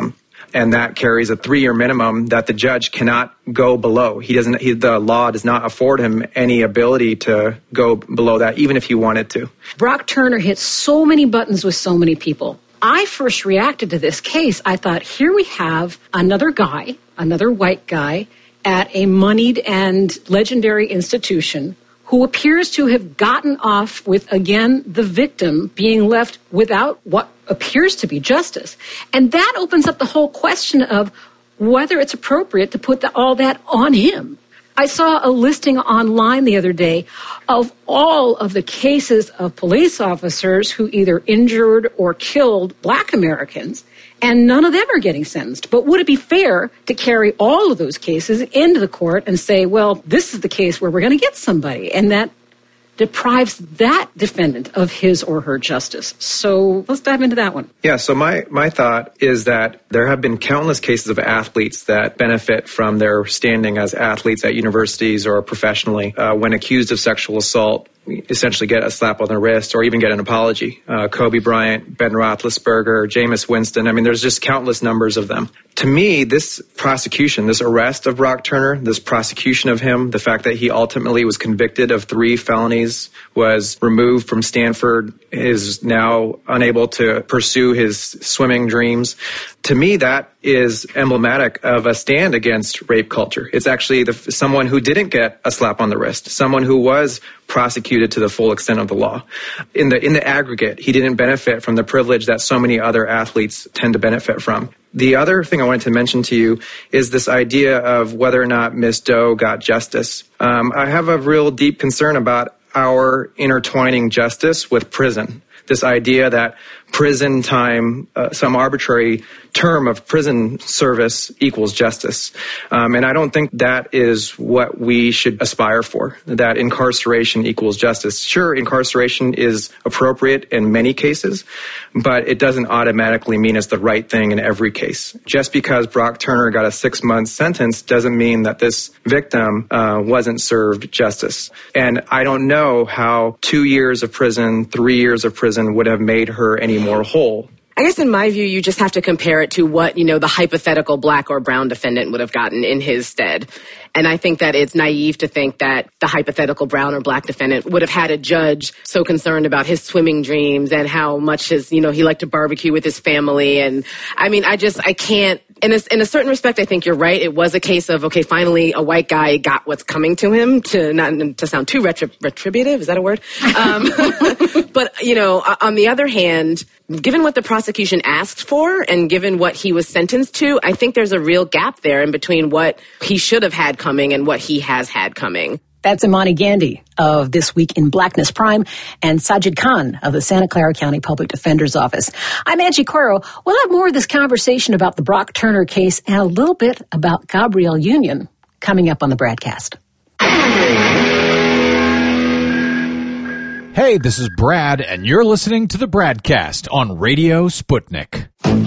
And that carries a three-year minimum that the judge cannot go below. He doesn't. He, the law does not afford him any ability to go below that, even if he wanted to. Brock Turner hit so many buttons with so many people. I first reacted to this case. I thought, here we have another guy, another white guy, at a moneyed and legendary institution who appears to have gotten off with, again, the victim being left without what appears to be justice. And that opens up the whole question of whether it's appropriate to put the, all that on him. I saw a listing online the other day of all of the cases of police officers who either injured or killed black Americans, and none of them are getting sentenced. But would it be fair to carry all of those cases into the court and say, well, this is the case where we're going to get somebody, and that deprives that defendant of his or her justice? So let's dive into that one. Yeah, so my, my thought is that there have been countless cases of athletes that benefit from their standing as athletes at universities or professionally uh, when accused of sexual assault, essentially get a slap on the wrist or even get an apology. Uh, Kobe Bryant, Ben Roethlisberger, Jameis Winston. I mean, there's just countless numbers of them. To me, this prosecution, this arrest of Brock Turner, this prosecution of him, the fact that he ultimately was convicted of three felonies, was removed from Stanford, is now unable to pursue his swimming dreams. To me, that is emblematic of a stand against rape culture. It's actually the, someone who didn't get a slap on the wrist, someone who was prosecuted to the full extent of the law. In the in the aggregate, he didn't benefit from the privilege that so many other athletes tend to benefit from. The other thing I wanted to mention to you is this idea of whether or not Miz Doe got justice. Um, I have a real deep concern about our intertwining justice with prison. This idea that prison time, uh, some arbitrary term of prison service equals justice. Um, and I don't think that is what we should aspire for, that incarceration equals justice. Sure, incarceration is appropriate in many cases, but it doesn't automatically mean it's the right thing in every case. Just because Brock Turner got a six-month sentence doesn't mean that this victim uh, wasn't served justice. And I don't know how two years of prison, three years of prison would have made her any more whole. I guess in my view, you just have to compare it to what, you know, the hypothetical black or brown defendant would have gotten in his stead. And I think that it's naive to think that the hypothetical brown or black defendant would have had a judge so concerned about his swimming dreams and how much his, you know, he liked to barbecue with his family. And I mean, I just, I can't, in a, in a certain respect, I think you're right. It was a case of, okay, finally a white guy got what's coming to him, to not to sound too retrib- retributive. Is that a word? Um, but, you know, on the other hand, given what the prosecution asked for and given what he was sentenced to, I think there's a real gap there in between what he should have had coming and what he has had coming. That's Imani Gandhi of This Week in Blackness Prime and Sajid Khan of the Santa Clara County Public Defender's Office. I'm Angie Coiro. We'll have more of this conversation about the Brock Turner case and a little bit about Gabrielle Union coming up on the Bradcast. Hey, this is Brad, and you're listening to the Bradcast on Radio Sputnik.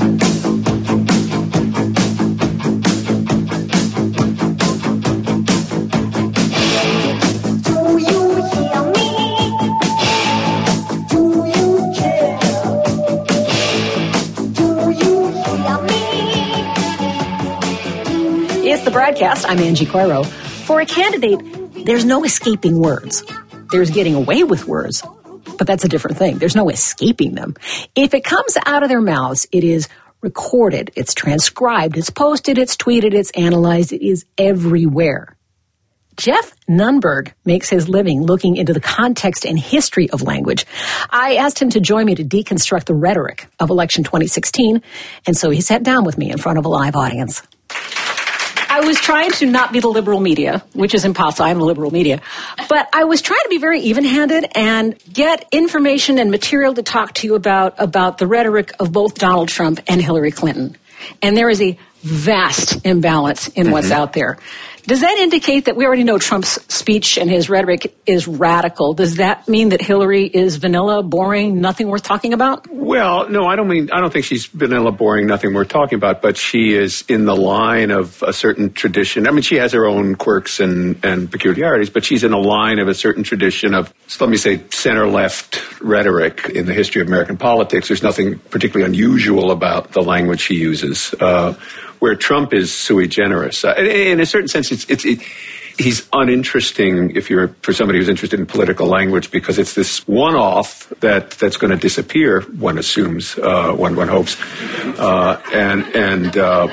It's the Bradcast. I'm Angie Coiro. For a candidate, there's no escaping words. There's getting away with words, but that's a different thing. There's no escaping them. If it comes out of their mouths, it is recorded, it's transcribed, it's posted, it's tweeted, it's analyzed, it is everywhere. Jeff Nunberg makes his living looking into the context and history of language. I asked him to join me to deconstruct the rhetoric of election twenty sixteen, and so he sat down with me in front of a live audience. I was trying to not be the liberal media, which is impossible. I'm the liberal media. But I was trying to be very even-handed and get information and material to talk to you about, about the rhetoric of both Donald Trump and Hillary Clinton. And there is a vast imbalance in mm-hmm. what's out there. Does that indicate that we already know Trump's speech and his rhetoric is radical? Does that mean that Hillary is vanilla, boring, nothing worth talking about? Well, no, I don't mean, I don't think she's vanilla, boring, nothing we're talking about, but she is in the line of a certain tradition. I mean, she has her own quirks and, and peculiarities, but she's in a line of a certain tradition of, let me say, center-left rhetoric in the history of American politics. There's nothing particularly unusual about the language she uses, uh, where Trump is sui generis. Uh, in, in a certain sense, it's, it's, it, he's uninteresting if you're for somebody who's interested in political language, because it's this one-off that that's going to disappear. One assumes, uh, one one hopes, uh, and and uh,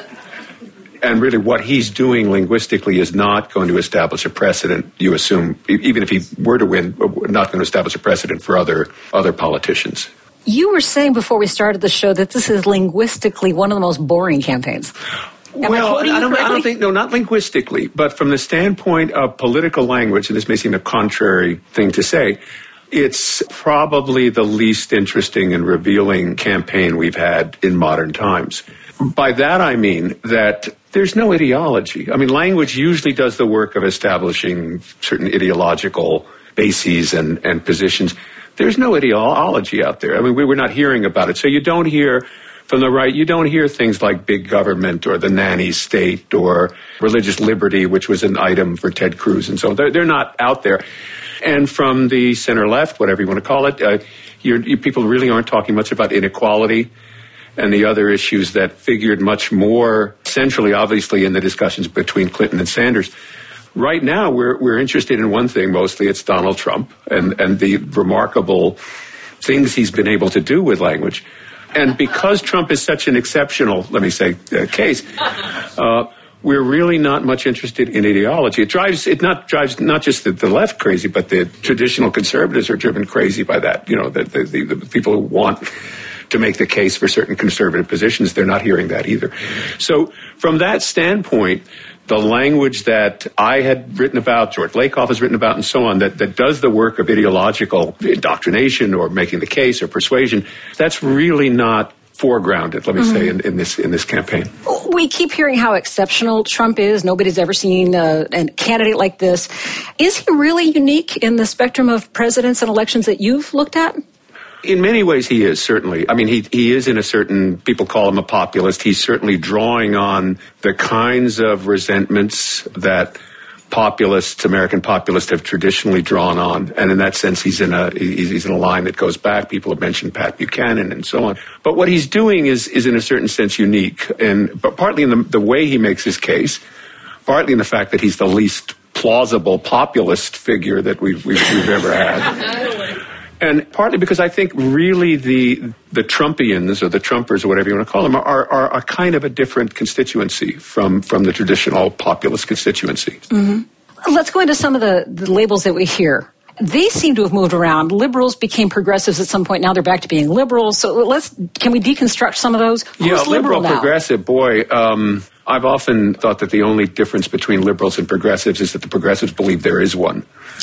and really what he's doing linguistically is not going to establish a precedent. You assume, even if he were to win, not going to establish a precedent for other other politicians. You were saying before we started the show that this is linguistically one of the most boring campaigns. Am well, I, I, don't, I don't think, no, not linguistically, but from the standpoint of political language, and this may seem a contrary thing to say, it's probably the least interesting and revealing campaign we've had in modern times. By that I mean that there's no ideology. I mean, language usually does the work of establishing certain ideological bases and, and positions. There's no ideology out there. I mean, we were not hearing about it. So you don't hear... From the right, you don't hear things like big government or the nanny state or religious liberty, which was an item for Ted Cruz and so on. They're, they're not out there. And from the center left, whatever you want to call it, uh, you're, you, people really aren't talking much about inequality and the other issues that figured much more centrally, obviously, in the discussions between Clinton and Sanders. Right now, we're we're interested in one thing mostly. It's Donald Trump and, and the remarkable things he's been able to do with language. And because Trump is such an exceptional, let me say, uh, case, uh, we're really not much interested in ideology. It drives it not drives not just the, the left crazy, but the traditional conservatives are driven crazy by that. You know, the, the, the, the people who want to make the case for certain conservative positions, they're not hearing that either. So from that standpoint, the language that I had written about, George Lakoff has written about, and so on, that, that does the work of ideological indoctrination or making the case or persuasion, that's really not foregrounded, let me mm-hmm. say, in, in this in this campaign. We keep hearing how exceptional Trump is. Nobody's ever seen a, a candidate like this. Is he really unique in the spectrum of presidents and elections that you've looked at? In many ways, he is, certainly. I mean, he he is in a certain, people call him a populist. He's certainly drawing on the kinds of resentments that populists, American populists, have traditionally drawn on. And in that sense, he's in a he's in a line that goes back. People have mentioned Pat Buchanan and so on. But what he's doing is, is in a certain sense, unique. And but partly in the, the way he makes his case, partly in the fact that he's the least plausible populist figure that we've, we've, we've ever had. And partly because I think really the the Trumpians or the Trumpers or whatever you want to call them are, are a kind of a different constituency from, from the traditional populist constituency. Mm-hmm. Let's go into some of the, the labels that we hear. They seem to have moved around. Liberals became progressives at some point. Now they're back to being liberals. So let's can we deconstruct some of those? Who's yeah, liberal, liberal now? Progressive, boy. Um, I've often thought that the only difference between liberals and progressives is that the progressives believe there is one.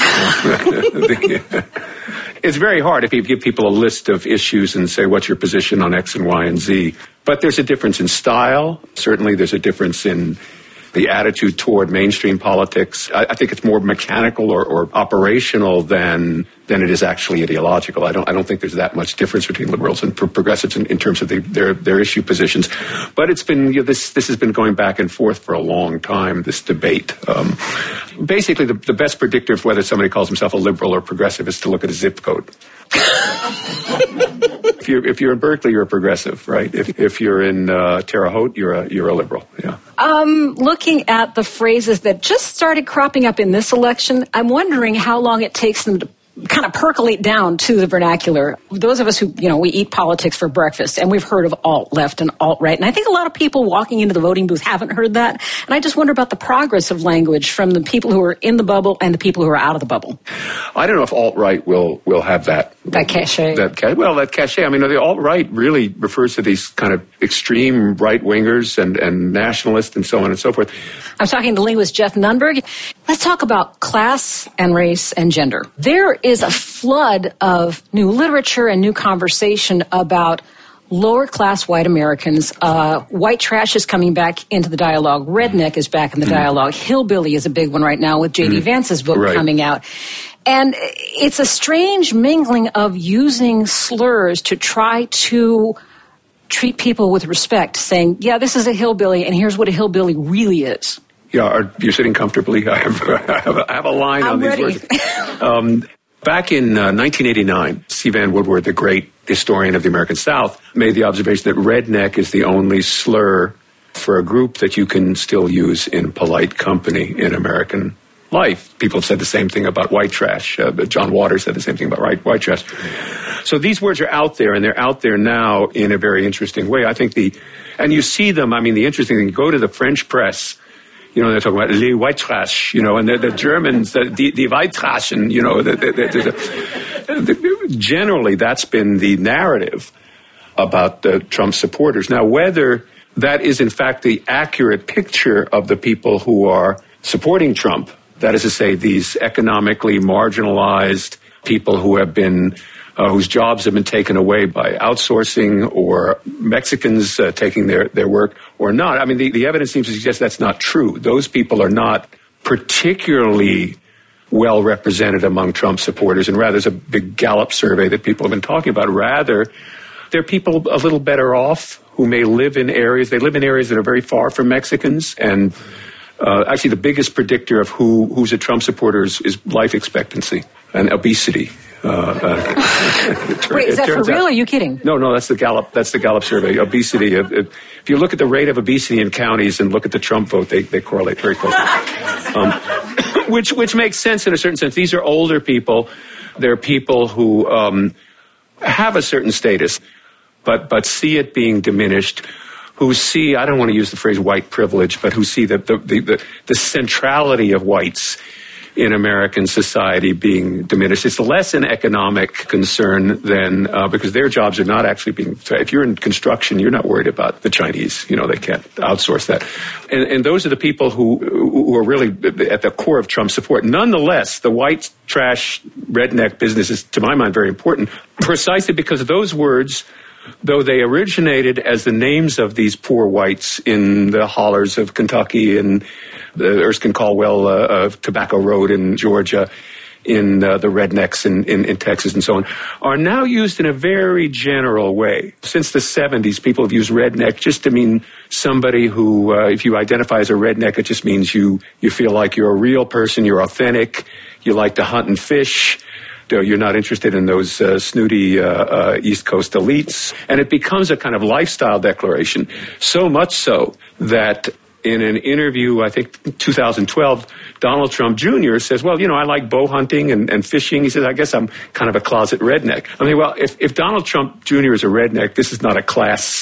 It's very hard if you give people a list of issues and say, what's your position on X and Y and Z? But there's a difference in style. Certainly there's a difference in the attitude toward mainstream politics. I, I think it's more mechanical or, or operational than than it is actually ideological. I don't I don't think there's that much difference between liberals and pro- progressives in, in terms of the, their their issue positions. But it's been you know, this this has been going back and forth for a long time. This debate. Um, basically, the, the best predictor of whether somebody calls himself a liberal or progressive is to look at a zip code. If you're if you're in Berkeley, you're a progressive, right? If if you're in uh, Terre Haute, you're a you're a liberal. Yeah. Um, looking at the phrases that just started cropping up in this election, I'm wondering how long it takes them to kind of percolate down to the vernacular. Those of us who, you know, we eat politics for breakfast, and we've heard of alt-left and alt-right, and I think a lot of people walking into the voting booth haven't heard that, and I just wonder about the progress of language from the people who are in the bubble and the people who are out of the bubble. I don't know if alt-right will will have that. That cachet. That, well, that cachet. I mean, the alt-right really refers to these kind of extreme right-wingers and, and nationalists and so on and so forth. I'm talking to linguist Jeff Nunberg. Let's talk about class and race and gender. There is a flood of new literature and new conversation about lower class white Americans. Uh, white trash is coming back into the dialogue. Redneck is back in the mm. dialogue. Hillbilly is a big one right now with J D. Mm. Vance's book right. coming out. And it's a strange mingling of using slurs to try to treat people with respect, saying, yeah, this is a hillbilly, and here's what a hillbilly really is. Yeah, are you sitting comfortably? I have, I have, a, I have a line I'm on these ready. words. Um, back in uh, nineteen eighty-nine, C. Vann Woodward, the great historian of the American South, made the observation that redneck is the only slur for a group that you can still use in polite company in American life. People have said the same thing about white trash. Uh, John Waters said the same thing about white, white trash. So these words are out there, and they're out there now in a very interesting way. I think the, and you see them, I mean, the interesting thing, you go to the French press, you know, they're talking about les white trash, you know, and the, the Germans, the, the, the white trash, and, you know, the, the, the, the, generally that's been the narrative about the Trump supporters. Now, whether that is in fact the accurate picture of the people who are supporting Trump, that is to say, these economically marginalized people who have been, uh, whose jobs have been taken away by outsourcing, or Mexicans uh, taking their, their work, or not. I mean, the, the evidence seems to suggest that's not true. Those people are not particularly well represented among Trump supporters, and rather there's a big Gallup survey that people have been talking about. Rather, they're people a little better off who may live in areas, they live in areas that are very far from Mexicans, and Uh, actually, the biggest predictor of who who's a Trump supporter is, is life expectancy and obesity. Uh, uh, Wait, is that for real? Out, or are you kidding? No, no, that's the Gallup. That's the Gallup survey. Obesity. Uh, if you look at the rate of obesity in counties and look at the Trump vote, they they correlate very closely. Um, which which makes sense in a certain sense. These are older people. They're people who um, have a certain status, but but see it being diminished. Who see, I don't want to use the phrase white privilege, but who see the, the, the, the centrality of whites in American society being diminished. It's less an economic concern than, uh, because their jobs are not actually being, if you're in construction, you're not worried about the Chinese. You know, they can't outsource that. And, and those are the people who, who are really at the core of Trump's support. Nonetheless, the white trash redneck business is, to my mind, very important, precisely because those words, though they originated as the names of these poor whites in the hollers of Kentucky and the Erskine Caldwell uh, of Tobacco Road in Georgia, in uh, the rednecks in, in, in Texas and so on, are now used in a very general way. Since the seventies, people have used redneck just to mean somebody who, uh, if you identify as a redneck, it just means you, you feel like you're a real person, you're authentic, you like to hunt and fish. You're not interested in those uh, snooty uh, uh, East Coast elites. And it becomes a kind of lifestyle declaration, so much so that in an interview, I think two thousand twelve, Donald Trump Junior says, well, you know, I like bow hunting and, and fishing. He says, I guess I'm kind of a closet redneck. I mean, well, if, if Donald Trump Junior is a redneck, this is not a class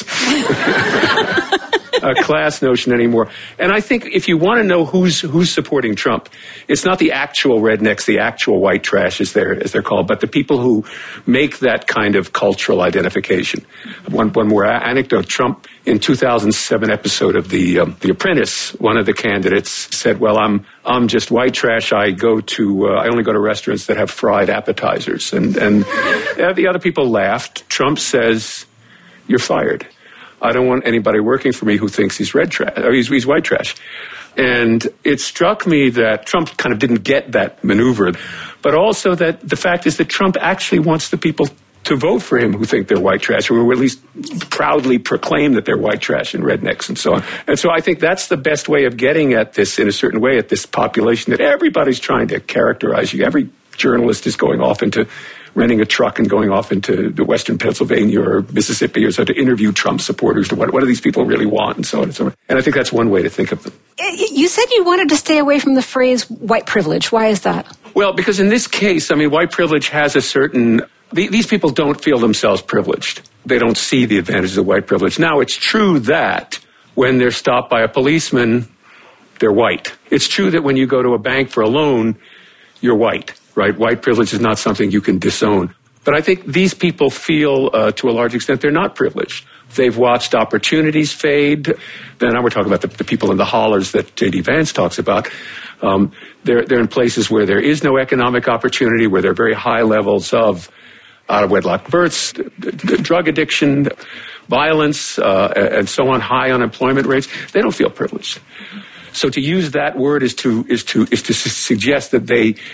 a class notion anymore. And I think if you want to know who's who's supporting Trump, it's not the actual rednecks, the actual white trash, as they're as they're called, but the people who make that kind of cultural identification. One one more anecdote: Trump, in two thousand seven episode of the um, The Apprentice, one of the candidates said, "Well, I'm I'm just white trash. I go to uh, I only go to restaurants that have fried appetizers." And and the other people laughed. Trump says, "You're fired. I don't want anybody working for me who thinks he's red trash, or he's, he's white trash." And it struck me that Trump kind of didn't get that maneuver, but also that the fact is that Trump actually wants the people to vote for him who think they're white trash, or who at least proudly proclaim that they're white trash and rednecks and so on. And so I think that's the best way of getting at this in a certain way, at this population that everybody's trying to characterize you. Every journalist is going off into renting a truck and going off into the Western Pennsylvania or Mississippi or so to interview Trump supporters to what, what do these people really want and so on and so on. And I think that's one way to think of them. You said you wanted to stay away from the phrase white privilege. Why is that? Well, because in this case, I mean, white privilege has a certain... These people don't feel themselves privileged. They don't see the advantages of white privilege. Now, it's true that when they're stopped by a policeman, they're white. It's true that when you go to a bank for a loan, you're white. Right? White privilege is not something you can disown. But I think these people feel, uh, to a large extent, they're not privileged. They've watched opportunities fade. Then now we're talking about the, the people in the hollers that J D Vance talks about. Um, they're, they're in places where there is no economic opportunity, where there are very high levels of out-of-wedlock births, d- d- drug addiction, violence, uh, and so on, high unemployment rates. They don't feel privileged. So to use that word is to is to is to su- suggest that they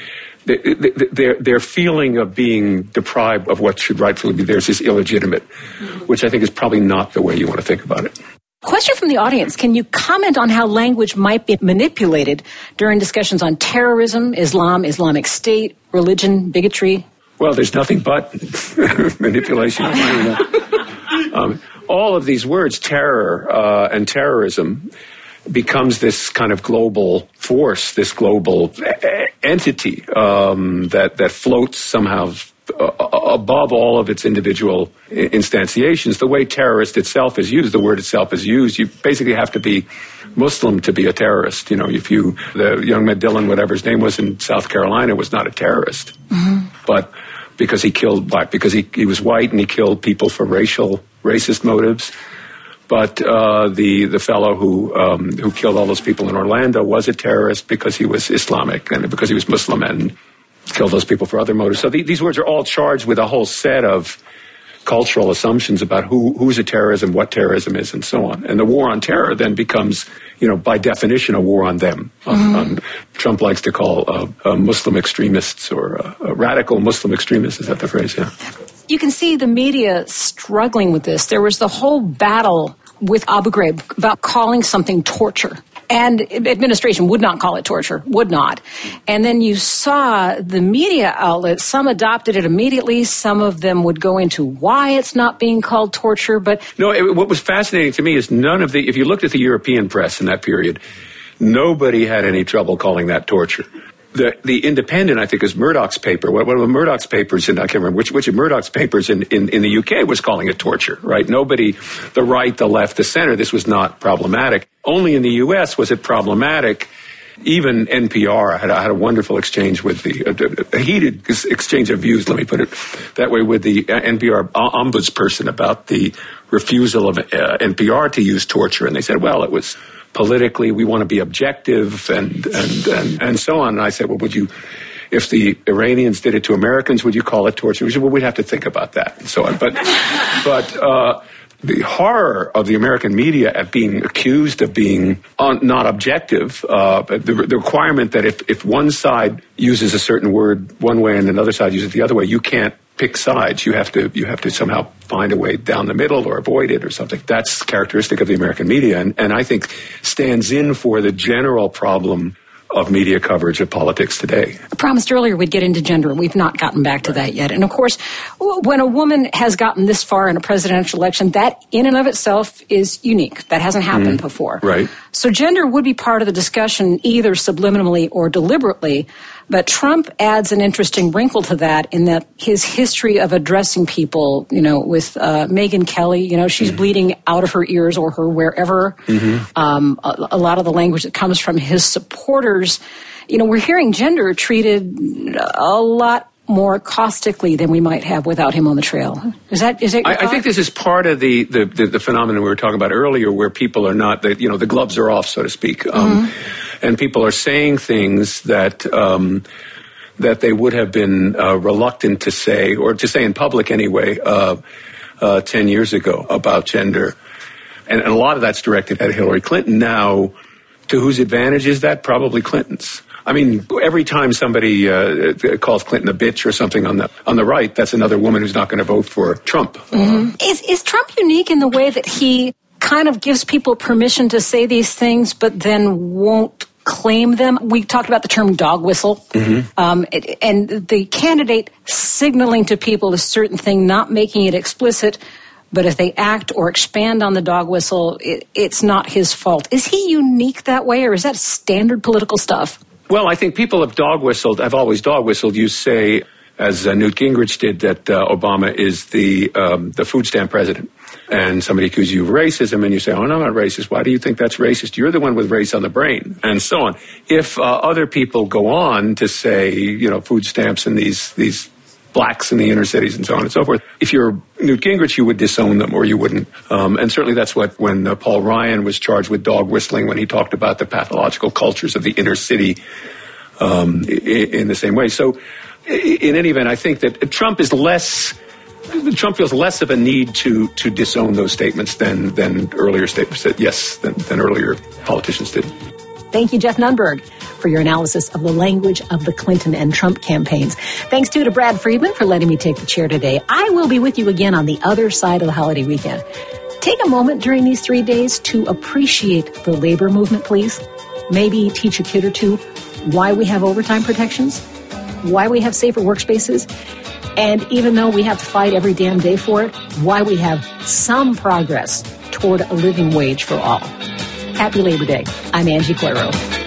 their their feeling of being deprived of what should rightfully be theirs is illegitimate, which I think is probably not the way you want to think about it. Question from the audience. Can you comment on how language might be manipulated during discussions on terrorism, Islam, Islamic State, religion, bigotry? Well, there's nothing but manipulation. um, all of these words, terror uh, and terrorism, becomes this kind of global force, this global entity um, that, that floats somehow above all of its individual instantiations. The way terrorist itself is used, the word itself is used, you basically have to be Muslim to be a terrorist. You know, if you, the young man Dylan, whatever his name was in South Carolina, was not a terrorist. Mm-hmm. But because he killed, because he, he was white and he killed people for racial, racist motives. But uh, the the fellow who um, who killed all those people in Orlando was a terrorist because he was Islamic and because he was Muslim and killed those people for other motives. So the, these words are all charged with a whole set of cultural assumptions about who who's a terrorism, what terrorism is, and so on. And the war on terror then becomes, you know, by definition, a war on them. Mm-hmm. On, on, Trump likes to call uh, uh, Muslim extremists or uh, uh, radical Muslim extremists. Is that the phrase? Yeah. You can see the media struggling with this. There was the whole battle with Abu Ghraib about calling something torture. And administration would not call it torture, would not. And then you saw the media outlets, some adopted it immediately, some of them would go into why it's not being called torture, but... No, it, what was fascinating to me is none of the... If you looked at the European press in that period, nobody had any trouble calling that torture. The the Independent, I think, is Murdoch's paper. One of Murdoch's papers, and I can't remember which which of Murdoch's papers in, in, in the U K was calling it torture, right? Nobody, the right, the left, the center, this was not problematic. Only in the U S was it problematic. Even N P R, I had, I had a wonderful exchange with the, uh, a heated exchange of views, let me put it that way, with the N P R ombudsperson about the refusal of uh, N P R to use torture. And they said, well, it was... politically, we want to be objective and, and, and, and so on. And I said, well, would you, if the Iranians did it to Americans, would you call it torture? We said, well, we'd have to think about that and so on. But, but, uh, the horror of the American media at being accused of being un, not objective, uh, the, the requirement that if, if one side uses a certain word one way and another side uses it the other way, you can't pick sides. You have to you have to somehow find a way down the middle or avoid it or something. That's characteristic of the American media, and, and I think stands in for the general problem of media coverage of politics today. I promised earlier we'd get into gender, and we've not gotten back to that yet. And of course, when a woman has gotten this far in a presidential election, that in and of itself is unique. That hasn't happened mm, before. Right. So gender would be part of the discussion either subliminally or deliberately. But Trump adds an interesting wrinkle to that in that his history of addressing people, you know, with uh, Megyn Kelly, you know, she's mm-hmm. bleeding out of her ears or her wherever. Mm-hmm. Um, a, a lot of the language that comes from his supporters, you know, we're hearing gender treated a lot more caustically than we might have without him on the trail. Is that, is that your I, I think this is part of the, the, the, the phenomenon we were talking about earlier where people are not, the, you know, the gloves are off, so to speak. Um, mm-hmm. And people are saying things that um, that they would have been uh, reluctant to say, or to say in public anyway, uh, uh, ten years ago about gender. And, and a lot of that's directed at Hillary Clinton. Now, to whose advantage is that? Probably Clinton's. I mean, every time somebody uh, calls Clinton a bitch or something on the on the right, that's another woman who's not going to vote for Trump. Mm-hmm. Is is Trump unique in the way that he kind of gives people permission to say these things, but then won't claim them? We talked about the term dog whistle, mm-hmm. um, it, and the candidate signaling to people a certain thing, not making it explicit, but if they act or expand on the dog whistle, it, it's not his fault. Is he unique that way, or is that standard political stuff? Well, I think people have dog whistled, have always dog whistled. You say, as uh, Newt Gingrich did, that uh, Obama is the um, the food stamp president. And somebody accuses you of racism, and you say, oh, no, I'm not racist. Why do you think that's racist? You're the one with race on the brain, and so on. If uh, other people go on to say, you know, food stamps and these these blacks in the inner cities and so on and so forth, if you're Newt Gingrich, you would disown them or you wouldn't. Um, and certainly that's what when uh, Paul Ryan was charged with dog whistling when he talked about the pathological cultures of the inner city um, in, in the same way. So in any event, I think that Trump is less... Trump feels less of a need to to disown those statements than than earlier statements that yes than, than earlier politicians did. Thank you, Jeff Nunberg, for your analysis of the language of the Clinton and Trump campaigns. Thanks, too, to Brad Friedman for letting me take the chair today. I will be with you again on the other side of the holiday weekend. Take a moment during these three days to appreciate the labor movement, please. Maybe teach a kid or two why we have overtime protections, why we have safer workspaces, and even though we have to fight every damn day for it, why we have some progress toward a living wage for all. Happy Labor Day. I'm Angie Clairo.